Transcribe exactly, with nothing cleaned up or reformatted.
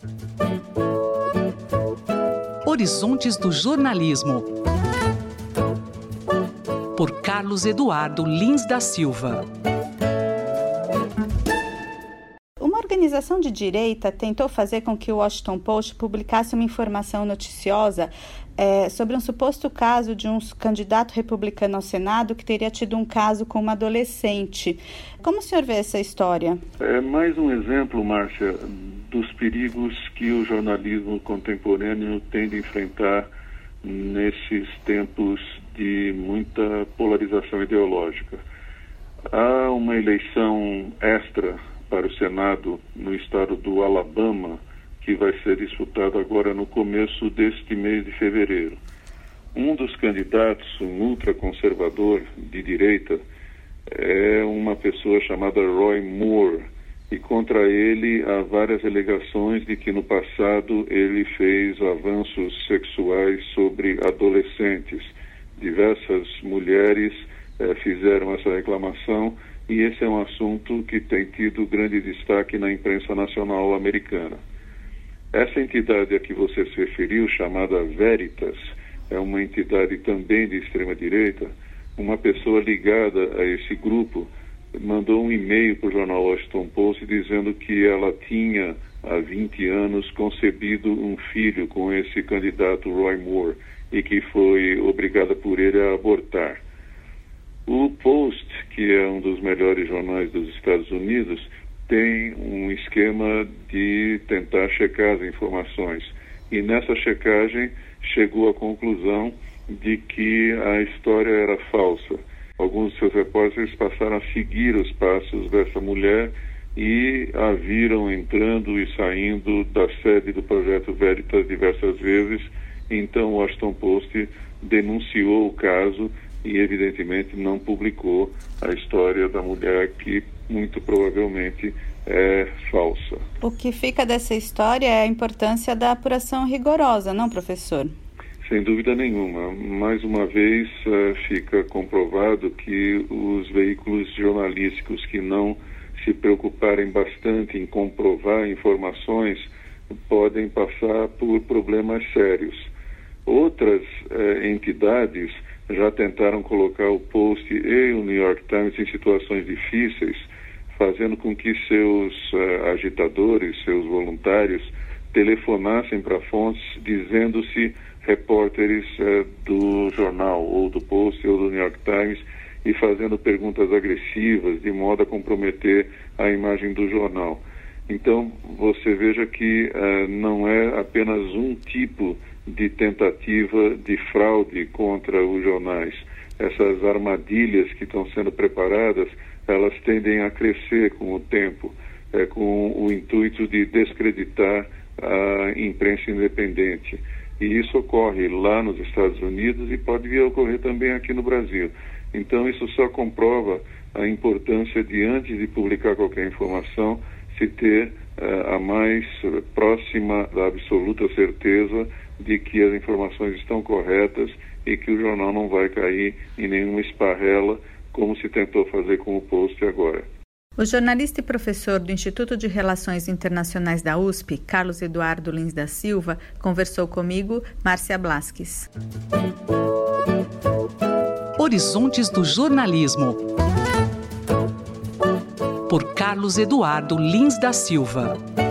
Horizontes do Jornalismo, por Carlos Eduardo Lins da Silva. Uma organização de direita tentou fazer com que o Washington Post publicasse uma informação noticiosa é, sobre um suposto caso de um candidato republicano ao Senado que teria tido um caso com uma adolescente. Como o senhor vê essa história? É mais um exemplo, Márcia, dos perigos que o jornalismo contemporâneo tem de enfrentar nesses tempos de muita polarização ideológica. Há uma eleição extra para o Senado no estado do Alabama, que vai ser disputado agora no começo deste mês de fevereiro. Um dos candidatos, um ultraconservador de direita, é uma pessoa chamada Roy Moore, e contra ele há várias alegações de que no passado ele fez avanços sexuais sobre adolescentes. Diversas mulheres eh, fizeram essa reclamação e esse é um assunto que tem tido grande destaque na imprensa nacional americana. Essa entidade a que você se referiu, chamada Veritas, é uma entidade também de extrema-direita. Uma pessoa ligada a esse grupo mandou um e-mail para o jornal Washington Post dizendo que ela tinha, há vinte anos, concebido um filho com esse candidato Roy Moore e que foi obrigada por ele a abortar. O Post, que é um dos melhores jornais dos Estados Unidos, tem um esquema de tentar checar as informações. E nessa checagem chegou à conclusão de que a história era falsa. Alguns de seus repórteres passaram a seguir os passos dessa mulher e a viram entrando e saindo da sede do Projeto Veritas diversas vezes. Então o Washington Post denunciou o caso e evidentemente não publicou a história da mulher, que muito provavelmente é falsa. O que fica dessa história é a importância da apuração rigorosa, não, professor? Sem dúvida nenhuma. Mais uma vez uh, fica comprovado que os veículos jornalísticos que não se preocuparem bastante em comprovar informações podem passar por problemas sérios. Outras uh, entidades já tentaram colocar o Post e o New York Times em situações difíceis, fazendo com que seus uh, agitadores, seus voluntários, telefonassem para fontes dizendo-se repórteres uh, do jornal, ou do Post, ou do New York Times, e fazendo perguntas agressivas, de modo a comprometer a imagem do jornal. Então, você veja que uh, não é apenas um tipo de tentativa de fraude contra os jornais. Essas armadilhas que estão sendo preparadas, elas tendem a crescer com o tempo, uh, com o intuito de descreditar a imprensa independente. E isso ocorre lá nos Estados Unidos e pode vir a ocorrer também aqui no Brasil. Então isso só comprova a importância de, antes de publicar qualquer informação, se ter uh, a mais próxima da absoluta certeza de que as informações estão corretas e que o jornal não vai cair em nenhuma esparrela, como se tentou fazer com o Post agora. O jornalista e professor do Instituto de Relações Internacionais da U S P, Carlos Eduardo Lins da Silva, conversou comigo, Márcia Blasques. Horizontes do Jornalismo, por Carlos Eduardo Lins da Silva.